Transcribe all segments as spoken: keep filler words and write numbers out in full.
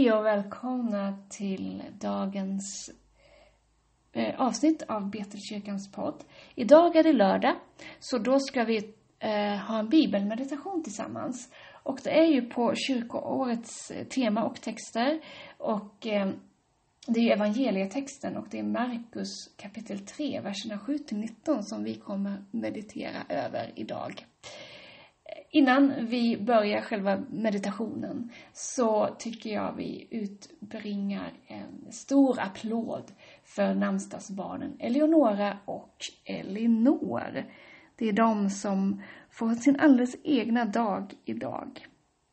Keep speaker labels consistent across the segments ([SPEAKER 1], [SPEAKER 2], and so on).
[SPEAKER 1] Hej och välkomna till dagens eh, avsnitt av Betelkyrkans podd. Idag är det lördag, så då ska vi eh, ha en bibelmeditation tillsammans. Och det är ju på kyrkoårets tema och texter. Och eh, det är ju evangelietexten och det är Markus kapitel tre, verserna sju till nitton som vi kommer meditera över idag. Innan vi börjar själva meditationen så tycker jag vi utbringar en stor applåd för namnsdagsbarnen Eleonora och Elinor. Det är de som får sin alldeles egna dag idag.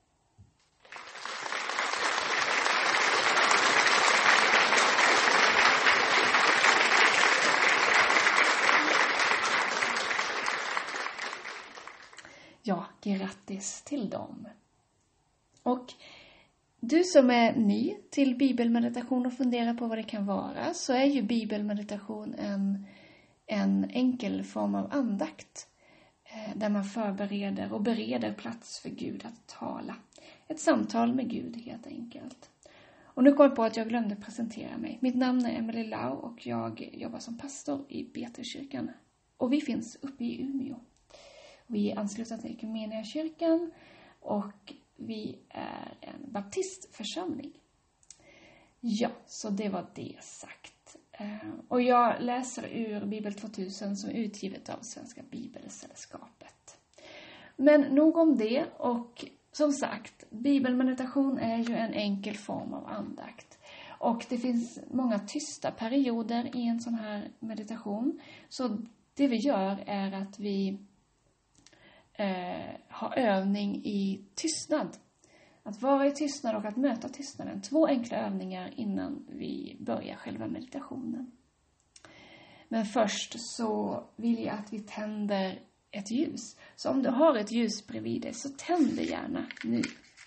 [SPEAKER 1] Ja, grattis till dem. Och du som är ny till bibelmeditation och funderar på vad det kan vara, så är ju bibelmeditation en, en enkel form av andakt eh, där man förbereder och bereder plats för Gud att tala. Ett samtal med Gud helt enkelt. Och nu kom jag på att jag glömde presentera mig. Mitt namn är Emelie Lau och jag jobbar som pastor i Betelkyrkan. Och vi finns uppe i Umeå. Vi är anslutna till Equmeniakyrkan och vi är en baptistförsamling. Ja, så det var det sagt. Och jag läser ur Bibel tvåtusen som är utgivet av Svenska Bibelsällskapet. Men nog om det, och som sagt, bibelmeditation är ju en enkel form av andakt. Och det finns många tysta perioder i en sån här meditation. Så det vi gör är att vi Eh, ha övning i tystnad. Att vara i tystnad och att möta tystnaden. Två enkla övningar innan vi börjar själva meditationen. Men först så vill jag att vi tänder ett ljus. Så om du har ett ljus bredvid dig så tänd det gärna nu.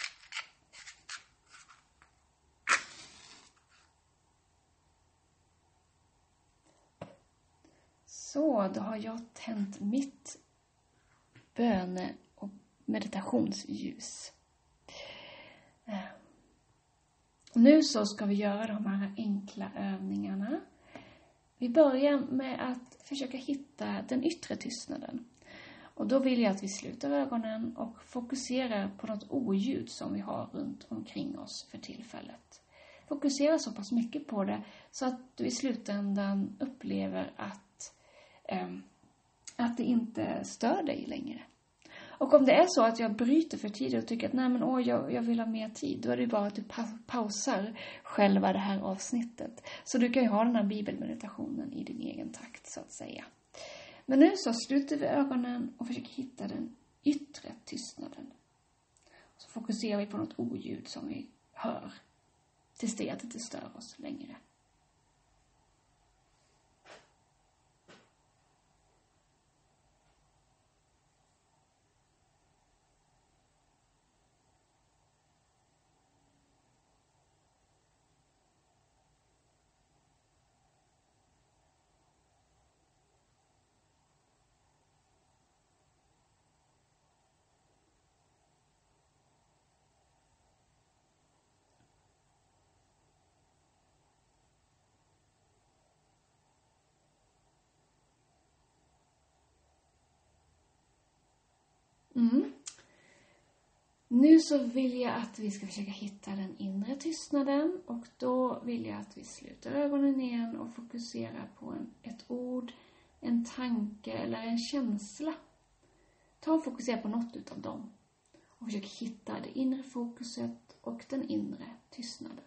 [SPEAKER 1] Så, då har jag tänt mitt böne- och meditationsljus. Nu så ska vi göra de här enkla övningarna. Vi börjar med att försöka hitta den yttre tystnaden. Och då vill jag att vi sluter ögonen och fokuserar på något oljud som vi har runt omkring oss för tillfället. Fokusera så pass mycket på det så att du i slutändan upplever att eh, att det inte stör dig längre. Och om det är så att jag bryter för tid och tycker att nej men åh, jag, jag vill ha mer tid, då är det bara att du pa- pausar själva det här avsnittet. Så du kan ju ha den här bibelmeditationen i din egen takt så att säga. Men nu så sluter vi ögonen och försöker hitta den yttre tystnaden. Så fokuserar vi på något oljud som vi hör tills det att det inte stör oss längre. Mm. Nu så vill jag att vi ska försöka hitta den inre tystnaden. Och då vill jag att vi sluter ögonen igen och fokuserar på en, ett ord, en tanke eller en känsla. Ta och fokusera på något utav dem. Och försök hitta det inre fokuset och den inre tystnaden.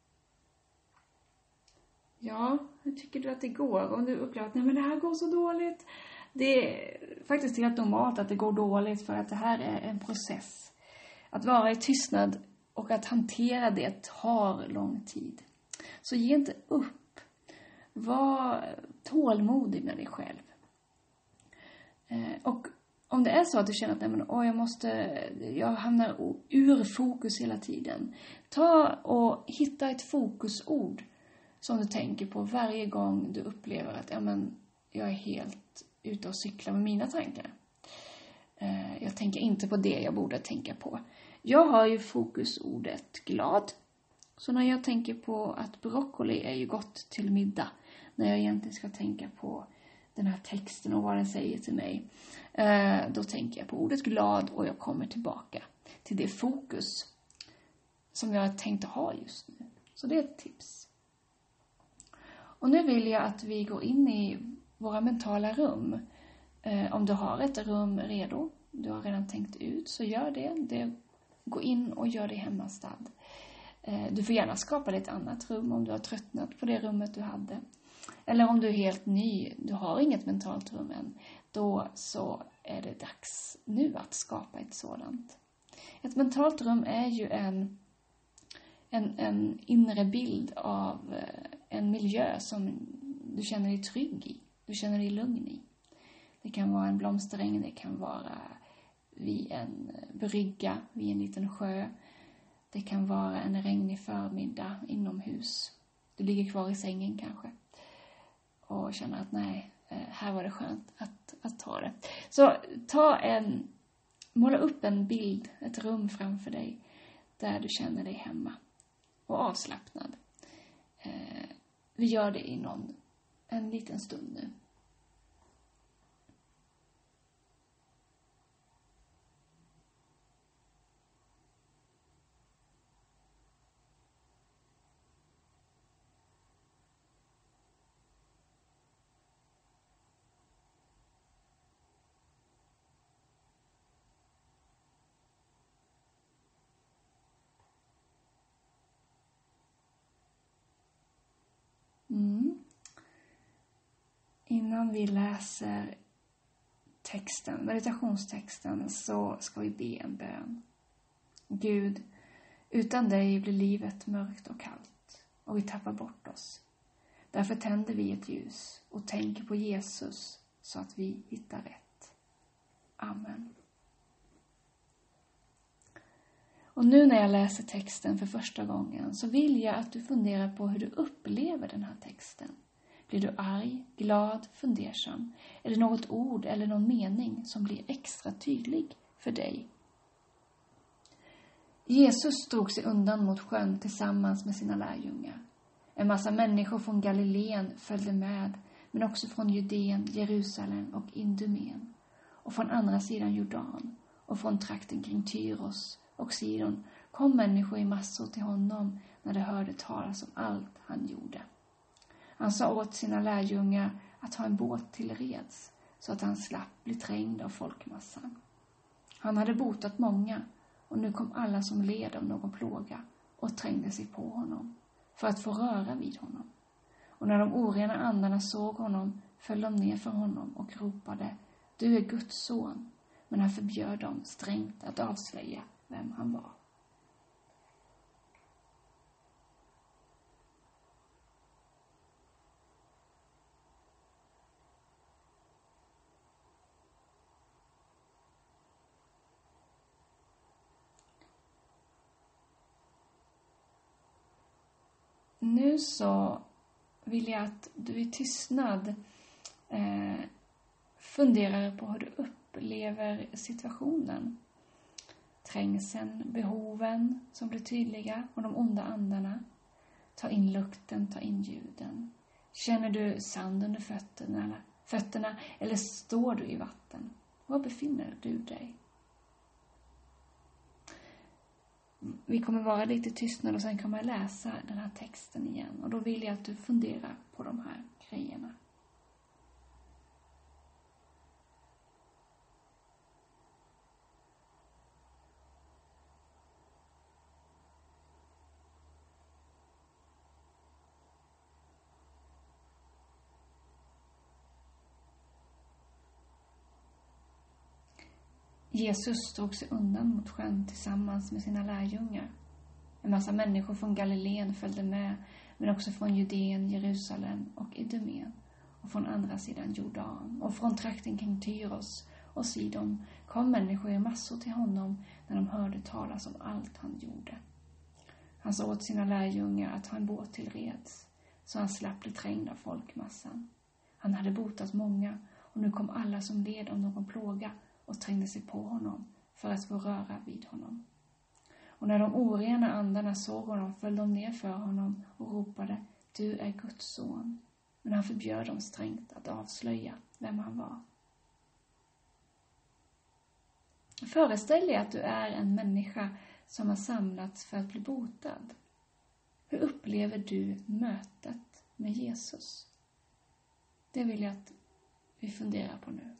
[SPEAKER 1] Ja, hur tycker du att det går? Om du upplever att nej, men det här går så dåligt. Det är faktiskt helt normalt att det går dåligt, för att det här är en process. Att vara i tystnad och att hantera det tar lång tid. Så ge inte upp. Var tålmodig med dig själv. Eh, och om det är så att du känner att nej, men, åh, jag måste, jag hamnar ur fokus hela tiden. Ta och hitta ett fokusord som du tänker på varje gång du upplever att ja, men, jag är helt ute och cyklar med mina tankar. Eh, jag tänker inte på det jag borde tänka på. Jag har ju fokusordet glad. Så när jag tänker på att broccoli är ju gott till middag, när jag egentligen ska tänka på den här texten och vad den säger till mig, eh, då tänker jag på ordet glad och jag kommer tillbaka till det fokus som jag har tänkt att ha just nu. Så det är ett tips. Och nu vill jag att vi går in i våra mentala rum. Eh, om du har ett rum redo, du har redan tänkt ut, så gör det. det gå in och gör det hemmastad. Eh, du får gärna skapa dig ett annat rum om du har tröttnat på det rummet du hade. Eller om du är helt ny, du har inget mentalt rum än, då så är det dags nu att skapa ett sådant. Ett mentalt rum är ju en, en, en inre bild av en miljö som du känner dig trygg i, du känner dig lugn i. Det kan vara en blomsteräng, det kan vara vid en brygga, vid en liten sjö. Det kan vara en regnig förmiddag inomhus. Du ligger kvar i sängen kanske och känner att nej, här var det skönt att, att ta det. Så ta en, måla upp en bild, ett rum framför dig där du känner dig hemma och avslappnad. Eh, vi gör det i någon, en liten stund nu. Mm. Innan vi läser texten, meditationstexten, så ska vi be en bön. Gud, utan dig blir livet mörkt och kallt och vi tappar bort oss. Därför tänder vi ett ljus och tänker på Jesus så att vi hittar rätt. Amen. Och nu när jag läser texten för första gången så vill jag att du funderar på hur du upplever den här texten. Blir du arg, glad, fundersam? Är det något ord eller någon mening som blir extra tydlig för dig? Jesus drog sig undan mot sjön tillsammans med sina lärjungar. En massa människor från Galileen följde med, men också från Judeen, Jerusalem och Idumeen. Och från andra sidan Jordan och från trakten kring Tyros och Sidon kom människor i massor till honom när de hörde talas om allt han gjorde. Han sa åt sina lärjungar att ha en båt till reds så att han slapp bli trängd av folkmassan. Han hade botat många och nu kom alla som led av någon plåga och trängde sig på honom för att få röra vid honom. Och när de orena andarna såg honom föll de ner för honom och ropade: Du är Guds son. Men han förbjöd dem strängt att avslöja vem han var. Nu så vill jag att du i tystnad eh, funderar på hur du upplever situationen. Trängseln, behoven som blir tydliga och de onda andarna. Ta in lukten, ta in ljuden. Känner du sand under fötterna eller, fötterna eller står du i vatten? Var befinner du dig? Vi kommer vara lite tystnad och sen kommer jag läsa den här texten igen. Och då vill jag att du funderar på de här grejerna. Jesus drog sig undan mot sjön tillsammans med sina lärjungar. En massa människor från Galileen följde med, men också från Judeen, Jerusalem och Idumeen och från andra sidan Jordan och från trakten kring Tyros och Sidon kom människor i massor till honom när de hörde talas om allt han gjorde. Han sa åt sina lärjungar att ha en båt till reds, så han slapp bli trängd av folkmassan. Han hade botat många, och nu kom alla som led av någon plåga och trängde sig på honom för att få röra vid honom. Och när de orena andarna såg honom föll de ner för honom och ropade: Du är Guds son. Men han förbjöd dem strängt att avslöja vem han var. Föreställ dig att du är en människa som har samlats för att bli botad. Hur upplever du mötet med Jesus? Det vill jag att vi funderar på nu.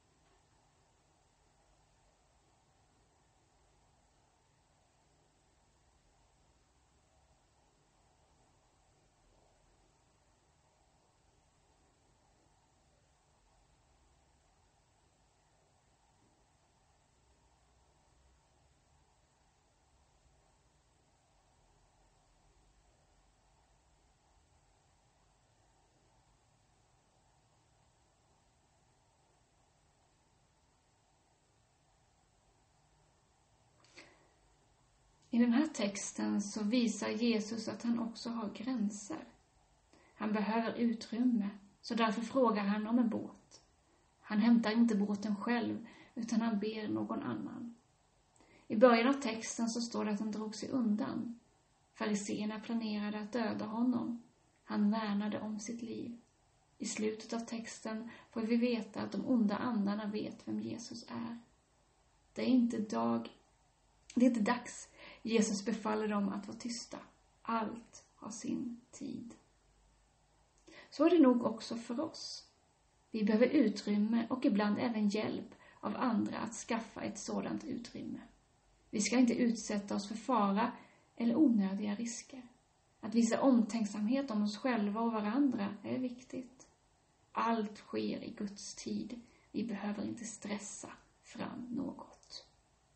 [SPEAKER 1] I den här texten så visar Jesus att han också har gränser. Han behöver utrymme, så därför frågar han om en båt. Han hämtar inte båten själv, utan han ber någon annan. I början av texten så står det att han drog sig undan. Fariseerna planerade att döda honom. Han värnade om sitt liv. I slutet av texten får vi veta att de onda andarna vet vem Jesus är. Det är inte dag, det är inte dags. Jesus befaller dem att vara tysta. Allt har sin tid. Så är det nog också för oss. Vi behöver utrymme och ibland även hjälp av andra att skaffa ett sådant utrymme. Vi ska inte utsätta oss för fara eller onödiga risker. Att visa omtänksamhet om oss själva och varandra är viktigt. Allt sker i Guds tid. Vi behöver inte stressa fram något.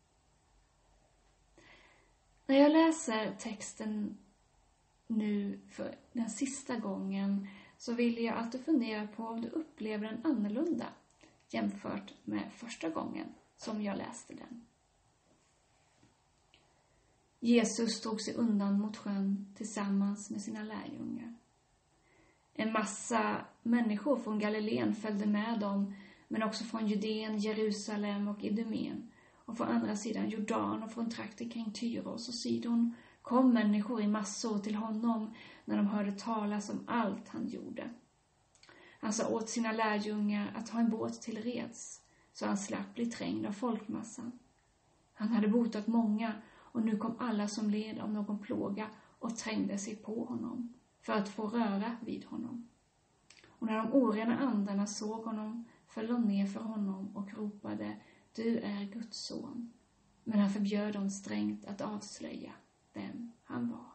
[SPEAKER 1] När jag läser texten nu för den sista gången så vill jag att du funderar på om du upplever den annorlunda jämfört med första gången som jag läste den. Jesus tog sig undan mot sjön tillsammans med sina lärjungar. En massa människor från Galileen följde med dem, men också från Judeen, Jerusalem och Idumeen. Och från andra sidan Jordan och från trakter kring Tyros och Sidon kom människor i massor till honom när de hörde talas om allt han gjorde. Han sa åt sina lärjungar att ha en båt till reds, så han slapp bli trängd av folkmassan. Han hade botat många, och nu kom alla som led av någon plåga och trängde sig på honom för att få röra vid honom. Och när de orena andarna såg honom föll de ner för honom och ropade: Du är Guds son. Men han förbjöd dem strängt att avslöja vem han var.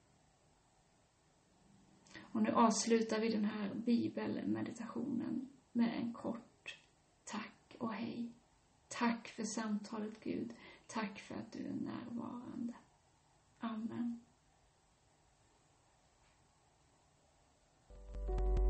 [SPEAKER 1] Och nu avslutar vi den här bibelmeditationen med en kort tack och hej. Tack för samtalet, Gud. Tack för att du är närvarande. Amen.